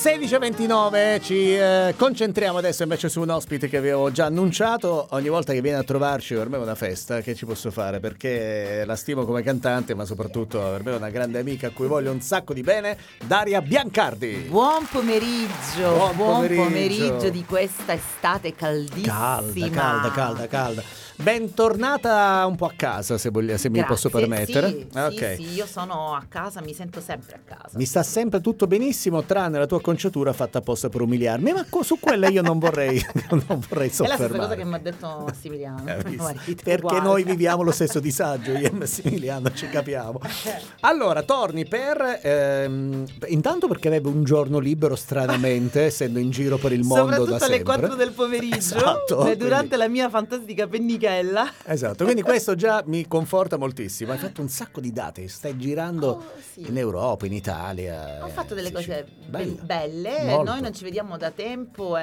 16:29, ci concentriamo adesso invece su un ospite che avevo già annunciato. Ogni volta che viene a trovarci per me è una festa, che ci posso fare? Perché la stimo come cantante, ma soprattutto per me è una grande amica a cui voglio un sacco di bene, Daria Biancardi. Buon pomeriggio, buon pomeriggio di questa estate caldissima. Calda. Bentornata un po' a casa, se mi posso permettere. Sì, okay. sì, io sono a casa, mi sento sempre a casa. Mi sta sempre tutto benissimo, tranne la tua conciatura fatta apposta per umiliarmi, ma su quella io non vorrei soffermare. È la stessa cosa che mi ha detto Massimiliano. Perché noi viviamo lo stesso disagio, io e Massimiliano ci capiamo. Allora, torni intanto perché avevo un giorno libero stranamente, essendo in giro per il mondo da sempre. Soprattutto alle 4 del pomeriggio, esatto, durante la mia fantastica pennichella. Esatto, quindi questo già mi conforta moltissimo. Hai fatto un sacco di date, stai girando in Europa, in Italia. Ho fatto delle cose belle, molto. Noi non ci vediamo da tempo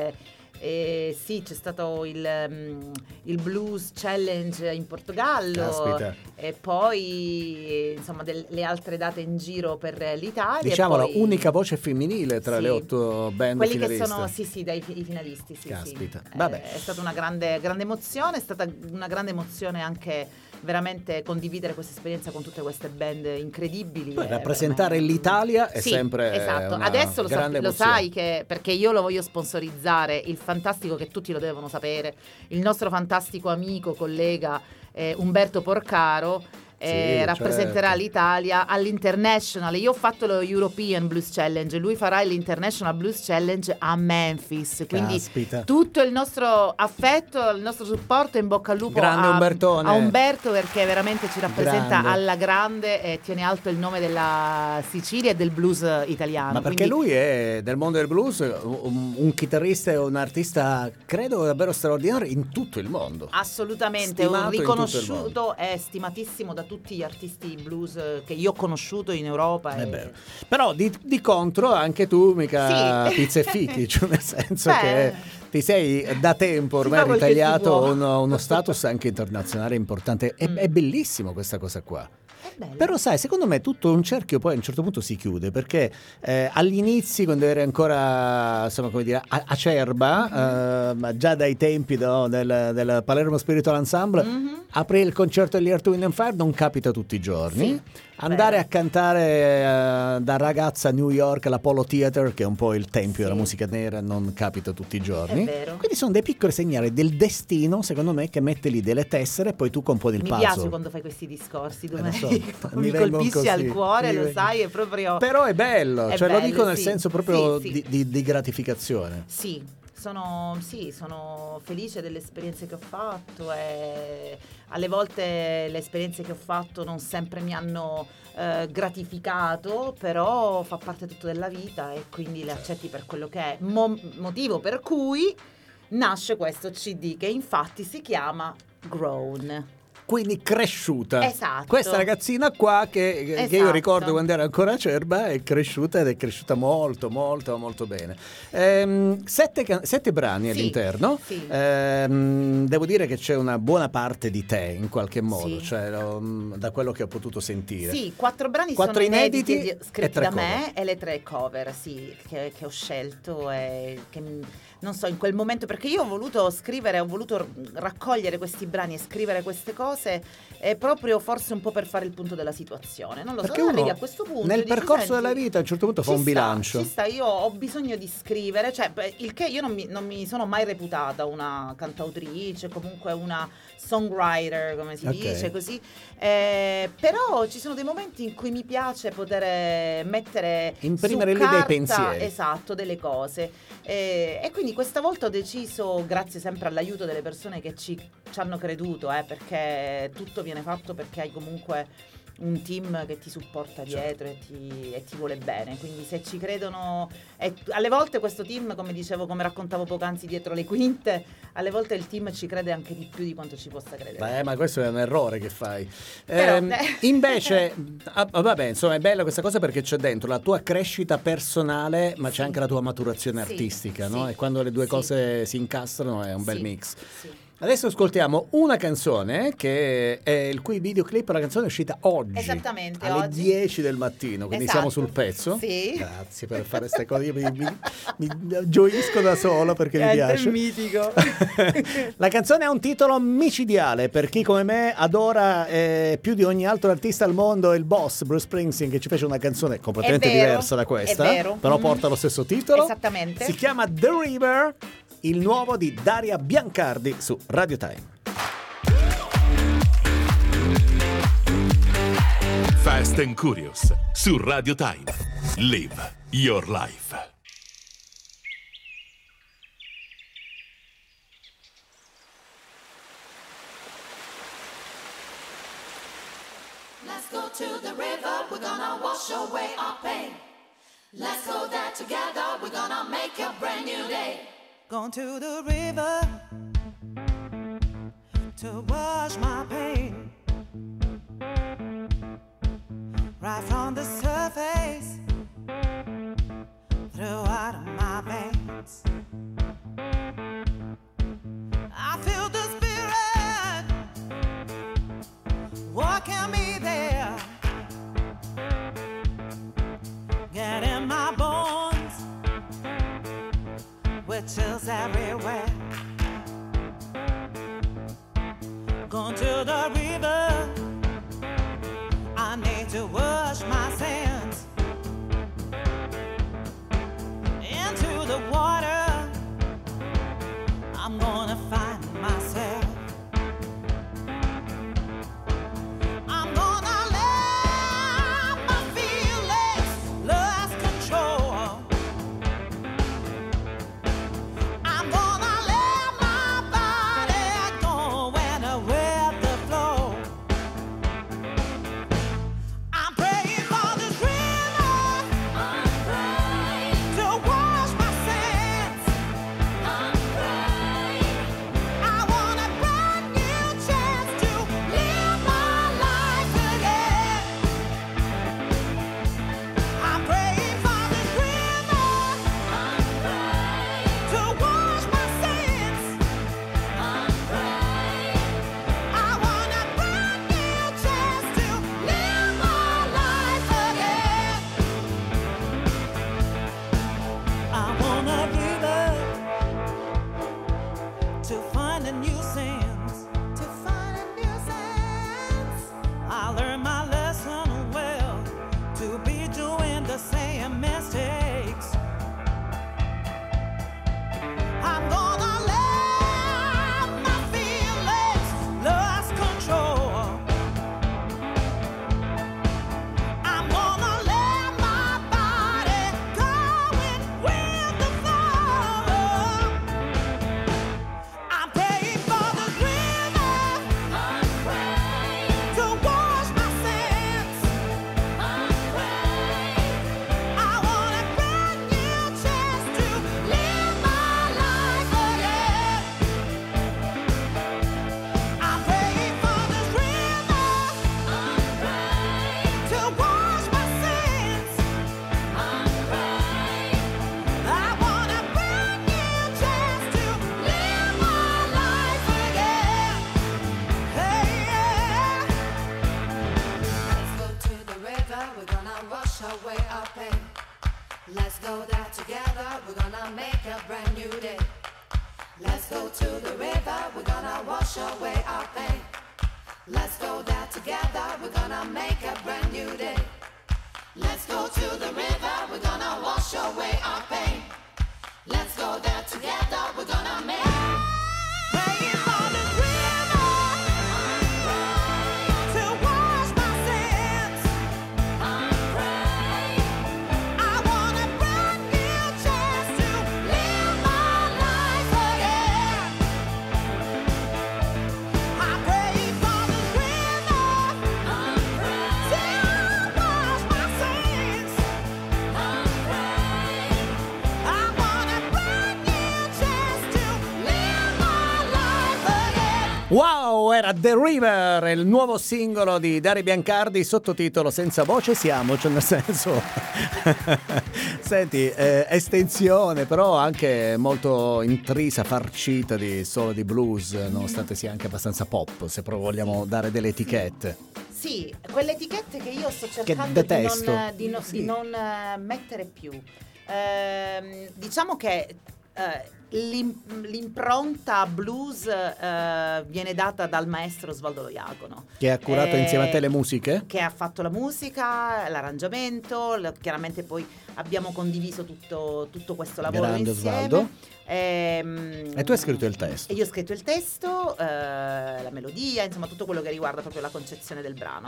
e sì, c'è stato il Blues Challenge in Portogallo. Caspita. E poi insomma le altre date in giro per l'Italia. Diciamo poi, la unica voce femminile tra le 8 band quelli finaliste. Che sono i finalisti. Caspita. Sì. Vabbè. È stata una grande emozione, è stata una grande emozione anche veramente condividere questa esperienza con tutte queste band incredibili. Poi rappresentare l'Italia è sempre esatto. una Adesso lo sai che, perché io lo voglio sponsorizzare, il fantastico, che tutti lo devono sapere, il nostro fantastico amico, collega Umberto Porcaro rappresenterà l'Italia all'International. Io ho fatto lo European Blues Challenge, lui farà l'International Blues Challenge a Memphis, quindi Caspita. tutto il nostro affetto, il nostro supporto, in bocca al lupo Umbertone. a Umberto, perché veramente ci rappresenta alla grande e tiene alto il nome della Sicilia e del blues italiano. Ma perché lui è del mondo del blues un chitarrista e un artista credo davvero straordinario in tutto il mondo. Assolutamente, Stimato riconosciuto e stimatissimo da tutti gli artisti blues che io ho conosciuto in Europa. Però di contro anche tu mica pizza e fichi, cioè nel senso che ti sei da tempo ormai ritagliato uno status anche internazionale importante. È bellissimo questa cosa qua. Però sai, secondo me tutto un cerchio poi a un certo punto si chiude, perché agli inizi, quando eri ancora insomma, come dire, acerba, ma già dai tempi del Palermo Spiritual Ensemble, aprire il concerto degli Earth, Wind and Fire non capita tutti i giorni. Andare a cantare da ragazza a New York all'Apollo Theater, che è un po' il tempio della musica nera, non capita tutti i giorni. Quindi sono dei piccoli segnali del destino, secondo me, che mette lì delle tessere e poi tu componi il puzzle. Mi piace quando fai questi discorsi dove mi colpisci al cuore, lo sai, è proprio. Però è bello, è cioè bello, lo dico nel senso proprio di gratificazione. Sì. Sono felice delle esperienze che ho fatto e alle volte le esperienze che ho fatto non sempre mi hanno gratificato, però fa parte tutto della vita e quindi le accetti per quello che è. Motivo per cui nasce questo CD che infatti si chiama Grown. Quindi cresciuta. Esatto. Questa ragazzina qua che io ricordo quando era ancora acerba è cresciuta ed è cresciuta molto molto molto bene. 7 brani all'interno. Sì. Devo dire che c'è una buona parte di te in qualche modo, cioè da quello che ho potuto sentire. Sì, 4 brani 4 sono inediti scritti da me cover. e le 3 cover che ho scelto e che non so, in quel momento, perché io ho voluto raccogliere questi brani e scrivere queste cose proprio forse un po' per fare il punto della situazione. Non lo so, arrivi a questo punto nel percorso della vita a un certo punto fa un bilancio. Io ho bisogno di scrivere, cioè il che io non mi sono mai reputata una cantautrice, comunque una songwriter, come si dice così, però ci sono dei momenti in cui mi piace poter imprimere lì dei pensieri, esatto, delle cose, e quindi questa volta ho deciso, grazie sempre all'aiuto delle persone che ci hanno creduto, perché tutto viene fatto perché hai comunque un team che ti supporta dietro e ti vuole bene, quindi se ci credono, e alle volte questo team, come dicevo, come raccontavo poc'anzi dietro le quinte, alle volte il team ci crede anche di più di quanto ci possa credere. Ma questo è un errore che fai. Però, invece vabbè, insomma, è bella questa cosa perché c'è dentro la tua crescita personale, ma c'è anche la tua maturazione artistica, no? E quando le due cose si incastrano è un bel mix. Adesso ascoltiamo una canzone che è il cui videoclip, la canzone è uscita oggi. Esattamente, alle oggi. 10 del mattino, quindi Esatto. siamo sul pezzo. Sì. Grazie per fare queste cose, io mi gioisco da solo perché mi piace. È mitico. La canzone ha un titolo micidiale per chi come me adora più di ogni altro artista al mondo il boss Bruce Springsteen, che ci fece una canzone completamente diversa da questa, è vero. però porta lo stesso titolo. Esattamente. Si chiama The River, il nuovo di Daria Biancardi su Radio Time. Fast and Curious su Radio Time. Live your life. Let's go to the river, we're gonna wash away our pain. Let's go there together, we're gonna make a brand new day. Going to the river to wash my pain. Right from the surface, throughout my veins. I feel the spirit walking me there. Get in my bones, with chills everywhere. Going to the river, I need to wash my sins. Into the water, I'm gonna find myself. I'm gonna let my feelings lose control. I'm gonna let my body go with the flow. I'm praying for this river to wash my sins. I want a brand new chance to live my life again. I'm praying for this river to wash my sins. I want a brand new chance to live my life again. I want a river to find a new sense. To find a new sense. I learned my lesson well, to be doing the same mistakes. I'm gonna let my feelings lose control. I'm gonna let my body go with the flow. I'm praying for the river to wash my sins. I want a brand new chance to live my life again. I'm praying for this river to wash my sins. I want a brand new chance to live my life again. Hey, yeah. Let's go to the river, we're gonna wash away our pain. Let's go there together, we're gonna make a brand new day. Let's go to the river, we're gonna wash away our pain. Let's go there together, we're gonna make a brand new day. Let's go to the river, we're gonna wash away our pain. Let's go there together, we're gonna make. Praying for this river to wash my sins. I want a brand new chance to live my life again. I'm praying for this river to wash my sins. Wow, era The River, il nuovo singolo di Dario Biancardi, sottotitolo Senza voce siamo, cioè nel senso senti, estensione però anche molto intrisa, farcita di solo di blues, nonostante sia anche abbastanza pop, se proprio vogliamo dare delle etichette. Sì, quelle etichette che io sto cercando detesto. di non mettere più. Diciamo che l'impronta blues viene data dal maestro Osvaldo Lo Iacono, Che ha curato insieme a te le musiche? che ha fatto la musica, l'arrangiamento, chiaramente poi abbiamo condiviso tutto questo lavoro Grande insieme. Osvaldo. E tu hai scritto il testo? E io ho scritto il testo, la melodia, insomma tutto quello che riguarda proprio la concezione del brano.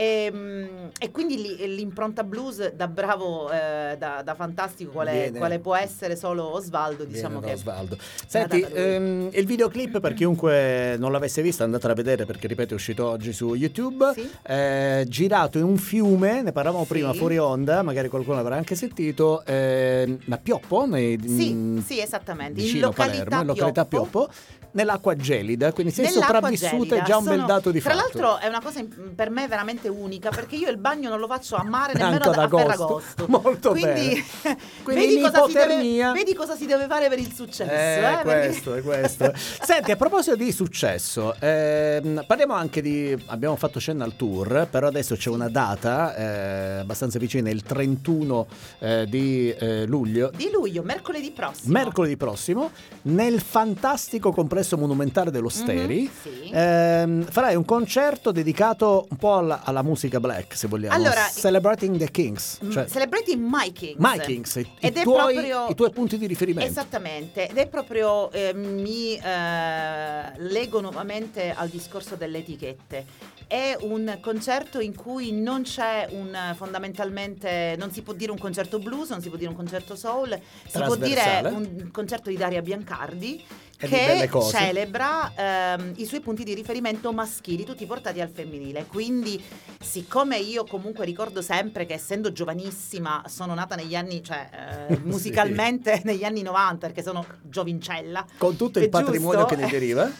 E quindi l'impronta blues da bravo, da fantastico quale può essere solo Osvaldo, diciamo che Osvaldo. Senti, il videoclip, per chiunque non l'avesse visto, andatelo a vedere perché ripeto è uscito oggi su YouTube. Sì. Girato in un fiume, ne parlavamo prima Sì. fuori onda, magari qualcuno l'avrà anche sentito, ma Pioppo sì, esattamente, vicino Palermo, in località Pioppo, nell'acqua gelida, quindi sei Nell'acqua sopravvissuta, gelida. è già un bel dato di Tra fatto. l'altro è una cosa per me veramente unica, perché io il bagno non lo faccio a mare nemmeno Tanto ad a agosto. Ferragosto. Molto quindi, Quindi vedi cosa si deve fare per il successo. Questo, è questo. Senti, a proposito di successo, parliamo anche abbiamo fatto cenno al tour, però adesso c'è una data abbastanza vicina, il 31 di luglio. Di luglio, mercoledì prossimo. Nel fantastico complesso monumentale dello Steri, sì. farai un concerto dedicato un po' alla musica black, se vogliamo. Allora, Celebrating the Kings, cioè Celebrating My Kings. My Kings, Ed è i tuoi punti di riferimento. Esattamente, ed è proprio mi leggo nuovamente al discorso delle etichette. È un concerto in cui non c'è fondamentalmente, non si può dire un concerto blues, non si può dire un concerto soul, si può dire un concerto di Daria Biancardi che celebra i suoi punti di riferimento maschili, tutti portati al femminile. Quindi, siccome io comunque ricordo sempre che essendo giovanissima sono nata negli anni, musicalmente negli anni 90, perché sono giovincella. Con tutto il patrimonio che ne deriva.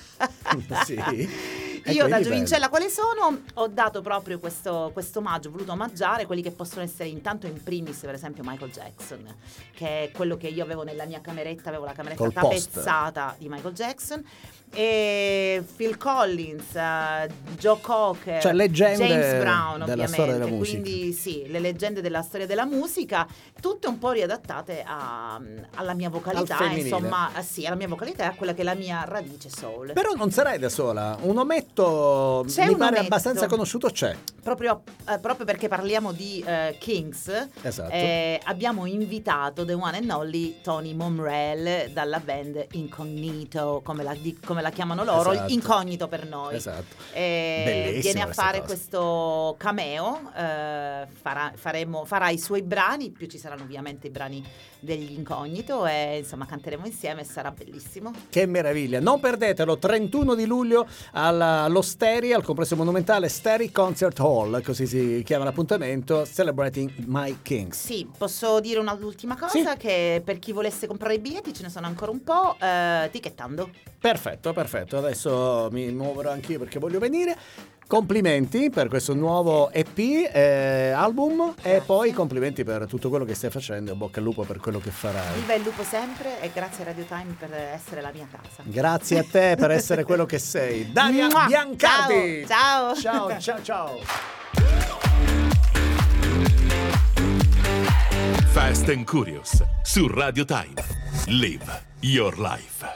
Sì. Io da giovincella quale sono, ho dato proprio questo omaggio, ho voluto omaggiare quelli che possono essere intanto in primis, per esempio Michael Jackson, che è quello che io avevo nella mia cameretta, avevo la cameretta Col tapezzata di Michael Jackson, e Phil Collins, Joe Cocker, cioè leggende James Brown, della ovviamente, storia della musica. quindi sì, le leggende della storia della musica, tutte un po' riadattate alla mia vocalità, insomma, sì, alla mia vocalità e a quella che è la mia radice soul. Però non sarai da sola, un ometto mi pare abbastanza conosciuto c'è. Proprio perché parliamo di Kings, esatto. Abbiamo invitato the one and only Tony Momrell dalla band Incognito, come la chiamano loro, esatto. Incognito per noi. Esatto. Viene a fare questo cameo, farà i suoi brani, più ci saranno ovviamente i brani degli Incognito, e insomma canteremo insieme e sarà bellissimo. Che meraviglia, non perdetelo, 31 di luglio allo Steri, al complesso monumentale Steri Concert Hall, così si chiama l'appuntamento, Celebrating My Kings. Sì, posso dire un'ultima cosa, sì. Che per chi volesse comprare i biglietti ce ne sono ancora un po', etichettando. Perfetto, adesso mi muoverò anch'io perché voglio venire. Complimenti per questo nuovo EP, album. Grazie. E poi complimenti per tutto quello che stai facendo, bocca al lupo per quello che farai. Viva il lupo sempre, e grazie a Radio Time per essere la mia casa. Grazie a te per essere quello che sei, Daria Biancardi. Ciao. Fast and Curious su Radio Time. Live your life.